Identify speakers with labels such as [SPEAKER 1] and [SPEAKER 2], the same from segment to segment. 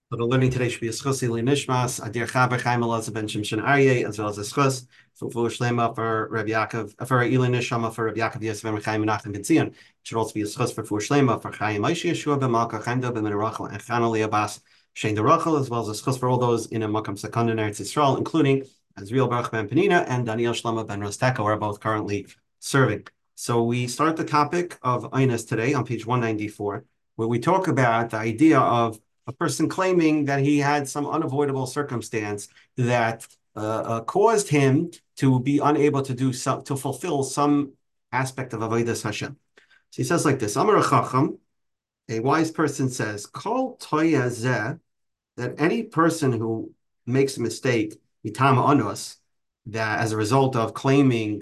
[SPEAKER 1] So the learning today should be a schus ili nishmas adir chaver Chaim Elazar ben Shimshon Aryeh, as well as a schus for shlema for Rabbi Yaakov, for ili nishama for Rabbi Yaakov Yosef ben Chaim Menachem ben Zion. It should also be a schus for shlema for Chaim Moshe Yeshua ben Malka Chaim Dov ben Rachel and Chanali Abbas Shein Rachel, as well as a schus for all those in a makam second in Eretz Yisrael, including Azriel Baruch ben Penina and Daniel Shlomo ben Rosteka, who are both currently serving. So we start the topic of Einis today on page 194, where we talk about the idea of a person claiming that he had some unavoidable circumstance that caused him to be unable to to fulfill some aspect of Avodas Hashem. So he says like this: Amar Chacham, a wise person says, Kol toya zeh, that any person who makes a mistake, mitam anos, that as a result of claiming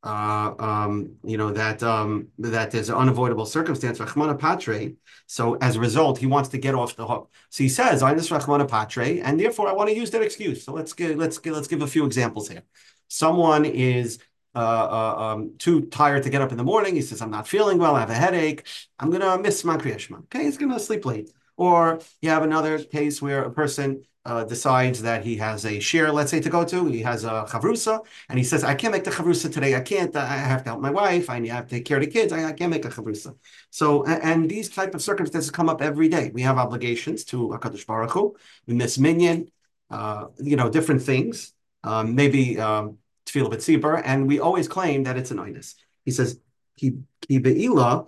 [SPEAKER 1] that there's an unavoidable circumstance, Rachmana Patre. So as a result, he wants to get off the hook. So he says, I'm this Rachmana Patre, and therefore I want to use that excuse. So let's give a few examples here. Someone is too tired to get up in the morning. He says, I'm not feeling well, I have a headache. I'm gonna miss my Kriya Shema. Okay, he's gonna sleep late. Or you have another case where a person decides that he has a share, let's say, to go to. He has a chavrusa, and he says, I can't make the chavrusa today. I can't. I have to help my wife. I have to take care of the kids. I can't make a chavrusa. So, and these type of circumstances come up every day. We have obligations to HaKadosh Baruch Hu. We miss minyan, different things. Maybe tefillah b'tzibur, and we always claim that it's an oinus. He says, ki be'ila,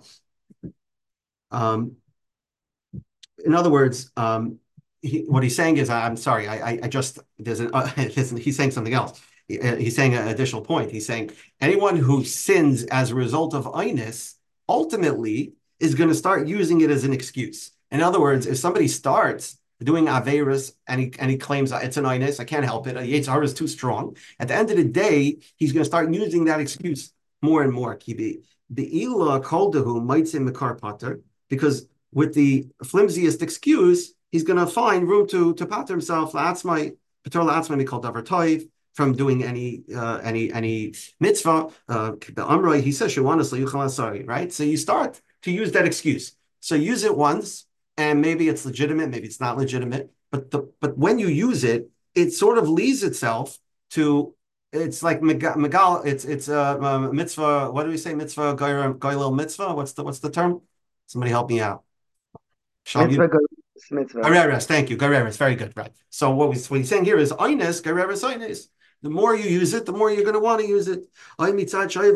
[SPEAKER 1] in other words, what he's saying is, I'm sorry, I just, he's saying something else. He's saying an additional point. He's saying anyone who sins as a result of Inus ultimately is going to start using it as an excuse. In other words, if somebody starts doing Averis and he claims it's an Inus, I can't help it, Yetzer Hara is too strong, at the end of the day, he's going to start using that excuse more and more. Kibi. The Ila Koldahu might say Makar Pater, because with the flimsiest excuse, he's going to find room to pater himself from doing any mitzvah. He says, right? So you start to use that excuse. So use it once, and maybe it's legitimate, maybe it's not legitimate. But when you use it, it sort of leads itself to. It's like megal. It's a mitzvah. What do we say? Mitzvah goylel mitzvah. What's the term? Somebody help me out.
[SPEAKER 2] Mitzvah goes mitzvah.
[SPEAKER 1] Gareres, thank you. Gareres, very good, right. So what he's saying here is Ines, Gareres, Ines. The more you use it, the more you're going to want to use it. He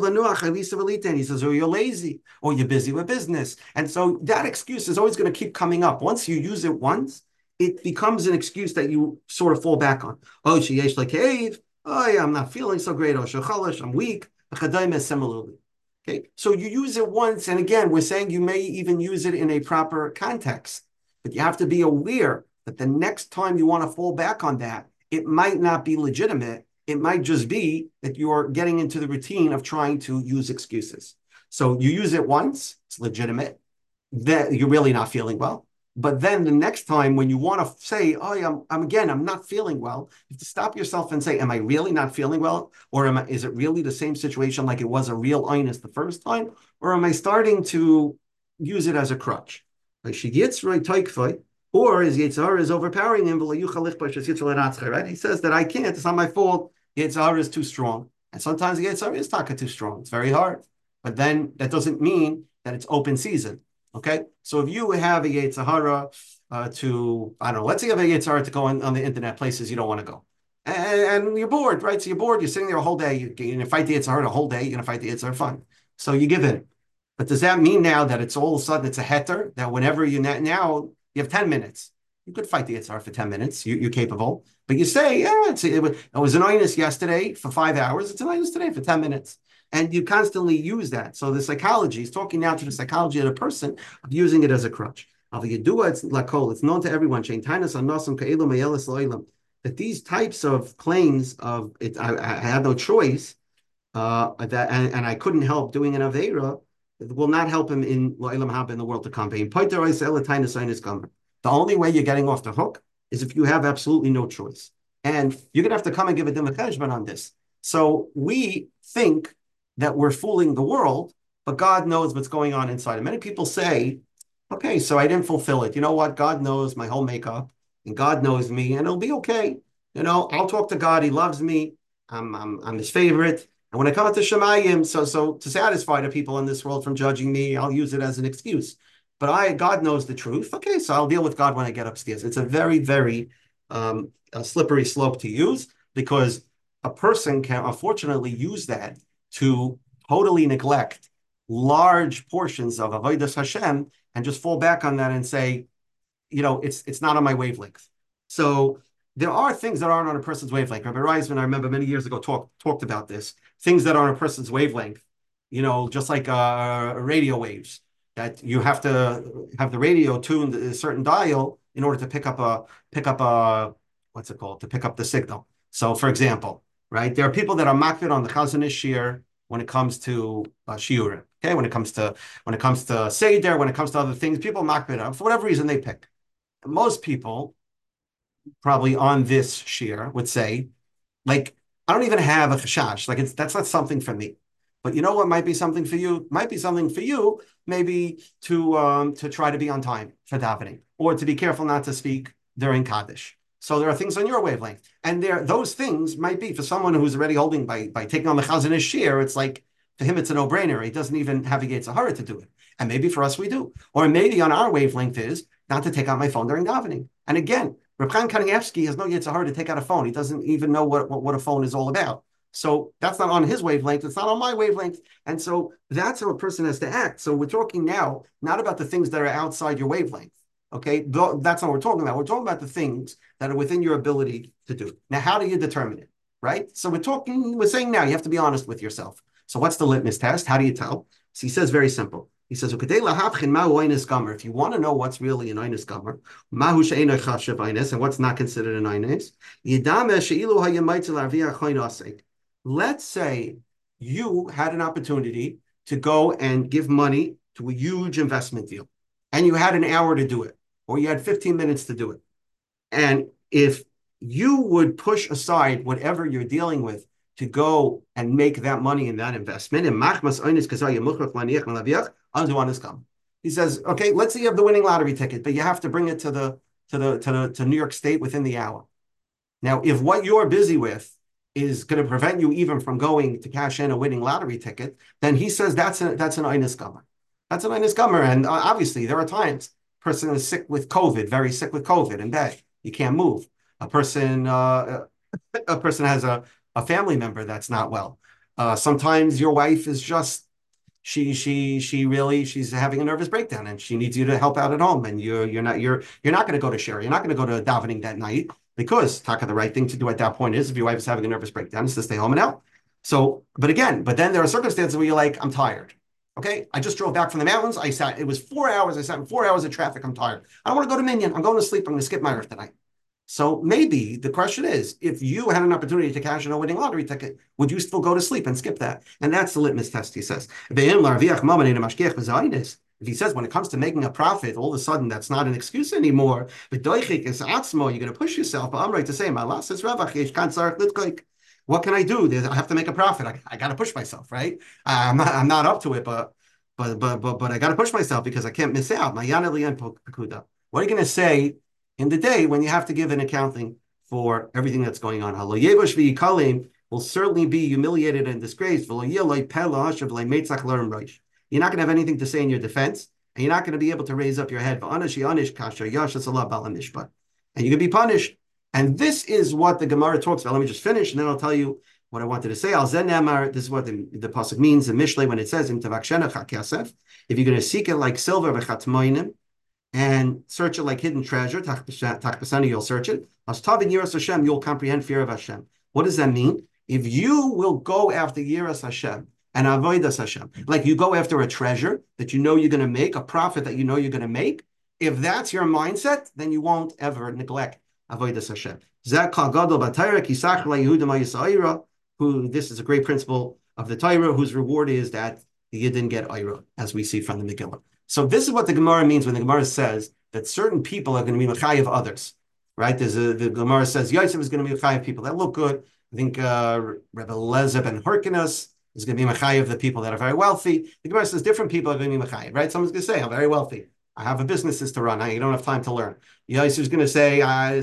[SPEAKER 1] says, or you're lazy, or you're busy with business. And so that excuse is always going to keep coming up. Once you use it once, it becomes an excuse that you sort of fall back on. Oh, sheyesh cave. Oh, yeah, I'm not feeling so great. Oh, shechalish, I'm weak. Similarly. Okay, so you use it once, and again, we're saying you may even use it in a proper context, but you have to be aware that the next time you want to fall back on that, it might not be legitimate. It might just be that you're getting into the routine of trying to use excuses. So you use it once, it's legitimate, that you're really not feeling well. But then the next time when you want to say, oh, I'm not feeling well, you have to stop yourself and say, am I really not feeling well? Or is it really the same situation like it was a real Inus the first time? Or am I starting to use it as a crutch? Like she gets right taikfai, or his Yetzer Hara is overpowering him, right? He says that I can't, it's not my fault. Yetzer Hara is too strong. And sometimes the Yetzer Hara is taka too strong. It's very hard. But then that doesn't mean that it's open season. Okay, so if you have a Yetzer Hara I don't know, let's say you have a Yetzer Hara to go on the internet places you don't want to go. And you're bored, right? So you're bored, you're sitting there a whole day, you're going to fight the Yetzer Hara a whole day, you're going to fight the Yetzer Hara fun. So you give in. But does that mean now that it's all of a sudden it's a heter, that whenever now you have 10 minutes, you could fight the Yetzer Hara for 10 minutes, you're capable. But you say, yeah, it was an Inus yesterday for 5 hours, it's an Inus today for 10 minutes. And you constantly use that. So the psychology is talking now to the psychology of the person of using it as a crutch. It's lakol. It's known to everyone. That these types of claims of it, I had no choice, and I couldn't help doing an avera, will not help him in lo'ilam haba in the world to come. The only way you're getting off the hook is if you have absolutely no choice, and you're gonna have to come and give a din cheshbon on this. So we think that we're fooling the world, but God knows what's going on inside. And many people say, okay, so I didn't fulfill it. You know what? God knows my whole makeup. and God knows me, and it'll be okay. I'll talk to God. He loves me. I'm his favorite. And when I come to Shemayim, so to satisfy the people in this world from judging me, I'll use it as an excuse. But God knows the truth. Okay, so I'll deal with God when I get upstairs. It's a very, very a slippery slope to use because a person can unfortunately use that to totally neglect large portions of Avodas Hashem and just fall back on that and say, it's not on my wavelength. So there are things that aren't on a person's wavelength. Rabbi Reisman, I remember many years ago, talked about this. Things that are on a person's wavelength, just like radio waves, that you have to have the radio tuned to a certain dial in order to pick up what's it called? To pick up the signal. So, for example, right, there are people that are makvid on the Chazon Ish shiur when it comes to shiurim. Okay, when it comes to seder, when it comes to other things, people makvid on for whatever reason they pick. Most people probably on this shiur would say, like, I don't even have a chashash. Like, that's not something for me. But you know what might be something for you? Might be something for you, maybe to try to be on time for davening, or to be careful not to speak during Kaddish. So there are things on your wavelength, and those things might be for someone who's already holding by taking on the Chazon Ish shiur. It's like for him, it's a no-brainer. He doesn't even have a Yetzer Hara to do it, and maybe for us we do, or maybe on our wavelength is not to take out my phone during davening. And again, Reb Chaim Kanievsky has no Yetzer Hara to take out a phone. He doesn't even know what a phone is all about. So that's not on his wavelength. It's not on my wavelength. And so that's how a person has to act. So we're talking now not about the things that are outside your wavelength. Okay, that's not what we're talking about. We're talking about the things that are within your ability to do. Now, how do you determine it? Right? So we're saying now you have to be honest with yourself. So what's the litmus test? How do you tell? So he says very simple. He says, if you want to know what's really an Einis Gomer, and what's not considered an Einis, let's say you had an opportunity to go and give money to a huge investment deal, and you had an hour to do it, or you had 15 minutes to do it. And if you would push aside whatever you're dealing with to go and make that money in that investment, he says, okay, let's say you have the winning lottery ticket, but you have to bring it to New York State within the hour. Now, if what you're busy with is going to prevent you even from going to cash in a winning lottery ticket, then he says that's an Einis Gomer. That's an Einis Gomer. And obviously, there are times a person is sick with COVID, very sick with COVID in bed. You can't move. A person has a family member that's not well. Sometimes your wife is just she's having a nervous breakdown and she needs you to help out at home, and you're not going to go to share. You're not going to go to davening that night because Taka, the right thing to do at that point is if your wife is having a nervous breakdown is to stay home and help. So, but then there are circumstances where you're like, I'm tired. Okay, I just drove back from the mountains. It was 4 hours. I sat in 4 hours of traffic. I'm tired. I don't want to go to Minyan. I'm going to sleep. I'm going to skip my earth tonight. So maybe the question is, if you had an opportunity to cash in a winning lottery ticket, would you still go to sleep and skip that? And that's the litmus test, he says. If he says when it comes to making a profit, all of a sudden that's not an excuse anymore. You're going to push yourself. But I'm right to say, what can I do? I have to make a profit. I got to push myself, right? I'm not up to it, but I got to push myself because I can't miss out. What are you going to say in the day when you have to give an accounting for everything that's going on? Will certainly be humiliated and disgraced. You're not going to have anything to say in your defense, and you're not going to be able to raise up your head. And you're going to be punished. And this is what the Gemara talks about. Let me just finish, and then I'll tell you what I wanted to say. This is what the pasuk means in Mishlei when it says, if you're going to seek it like silver, and search it like hidden treasure, you'll search it. You'll comprehend fear of Hashem. What does that mean? If you will go after Yiras Hashem and Avodas Hashem, like you go after a treasure that you know you're going to make, a profit that you know you're going to make, if that's your mindset, then you won't ever neglect Avodas Hashem. This is a great principle of the Torah, whose reward is that the Yidden get Ira, as we see from the Megillah. So this is what the Gemara means when the Gemara says that certain people are going to be mechayev others, right? The Gemara says Yosef is going to be mechayev people that look good. I think Rebbe Eliezer ben Hyrcanus is going to be mechayev the people that are very wealthy. The Gemara says different people are going to be mechayev, right? Someone's going to say, I'm very wealthy. I have a businesses to run. I don't have time to learn. Yosef is going to say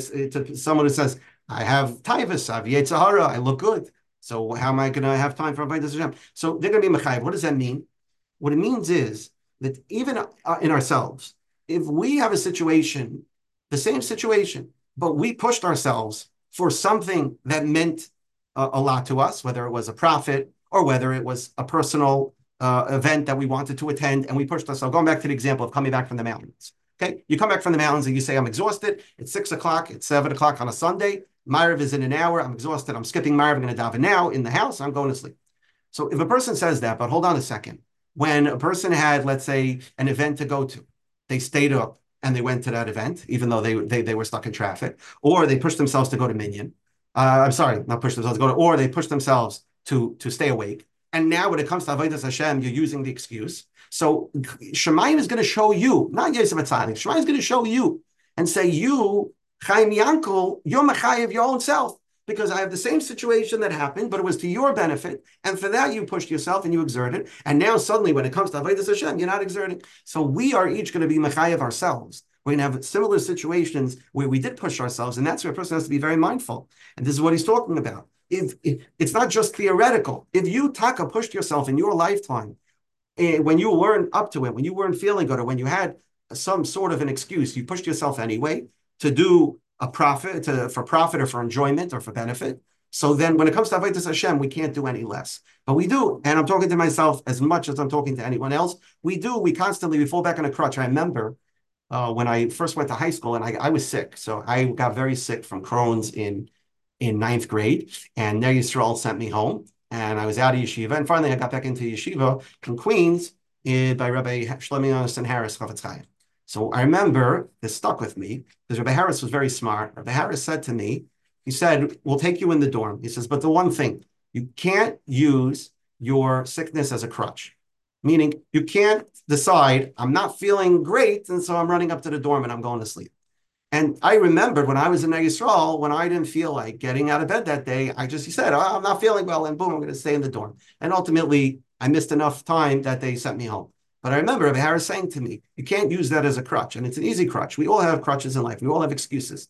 [SPEAKER 1] to someone who says, I have taivas, I have yetzahara, I look good. So how am I going to have time for Avodas Hashem? So they're going to be mechayev. What does that mean? What it means is that even in ourselves, if we have a situation, the same situation, but we pushed ourselves for something that meant a lot to us, whether it was a profit or whether it was a personal event that we wanted to attend, and we pushed ourselves. Going back to the example of coming back from the mountains. Okay, you come back from the mountains and you say, I'm exhausted. It's 6 o'clock. It's 7 o'clock on a Sunday. Ma'ariv is in an hour. I'm exhausted. I'm skipping Ma'ariv. I'm going to daven now in the house. I'm going to sleep. So if a person says that, but hold on a second. When a person had, let's say, an event to go to, they stayed up and they went to that event, even though they were stuck in traffic, or they pushed themselves to go to Minyan. I'm sorry, not push themselves to go to, or they pushed themselves to stay awake. And now when it comes to Avodas Hashem, you're using the excuse. So Shemayim is going to show you, not Yosef Atzadik, Shemayim is going to show you and say, you, Chaim Yankel, you're Mechayev your own self, because I have the same situation that happened, but it was to your benefit. And for that, you pushed yourself and you exerted. And now suddenly when it comes to Avodas Hashem, you're not exerting. So we are each going to be Mechayev ourselves. We're going to have similar situations where we did push ourselves, and that's where a person has to be very mindful. And this is what he's talking about. If it's not just theoretical. If you, Taka, pushed yourself in your lifetime, when you weren't up to it, when you weren't feeling good, or when you had some sort of an excuse, you pushed yourself anyway to do a profit, for profit or for enjoyment or for benefit. So then when it comes to Avodas Hashem, we can't do any less. But we do, and I'm talking to myself as much as I'm talking to anyone else. We constantly, we fall back on a crutch. I remember when I first went to high school, and I was sick. So I got very sick from Crohn's in ninth grade, and Ner Yisrael sent me home, and I was out of yeshiva, and finally I got back into yeshiva in Queens by Rabbi Shlomo Yonasan Harris Chafetz Chaim. So I remember this stuck with me because Rabbi Harris was very smart. Rabbi Harris said to me, he said, we'll take you in the dorm. He says, but the one thing, you can't use your sickness as a crutch. Meaning you can't decide, I'm not feeling great, and so I'm running up to the dorm and I'm going to sleep. And I remembered when I was in Ner Yisrael, when I didn't feel like getting out of bed that day, he said, oh, I'm not feeling well, and boom, I'm going to stay in the dorm. And ultimately, I missed enough time that they sent me home. But I remember Rabbi Harris saying to me, you can't use that as a crutch. And it's an easy crutch. We all have crutches in life. We all have excuses.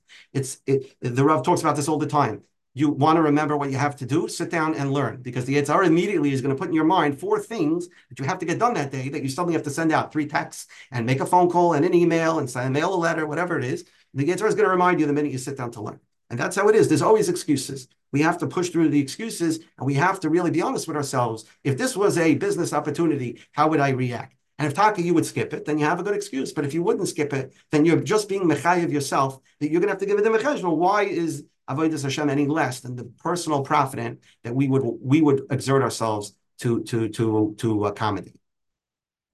[SPEAKER 1] The Rav talks about this all the time. You want to remember what you have to do, sit down and learn, because the Yetzer Hara immediately is going to put in your mind 4 things that you have to get done that day that you suddenly have to send out 3 texts and make a phone call and an email and mail a letter, whatever it is. The Yetzer Hara is going to remind you the minute you sit down to learn. And that's how it is. There's always excuses. We have to push through the excuses, and we have to really be honest with ourselves. If this was a business opportunity, how would I react? And if Taka, you would skip it, then you have a good excuse. But if you wouldn't skip it, then you're just being mechayev yourself, that you're going to have to give it the mechayev. Well, why is Avodas Hashem any less than the personal profit that we would exert ourselves to accommodate?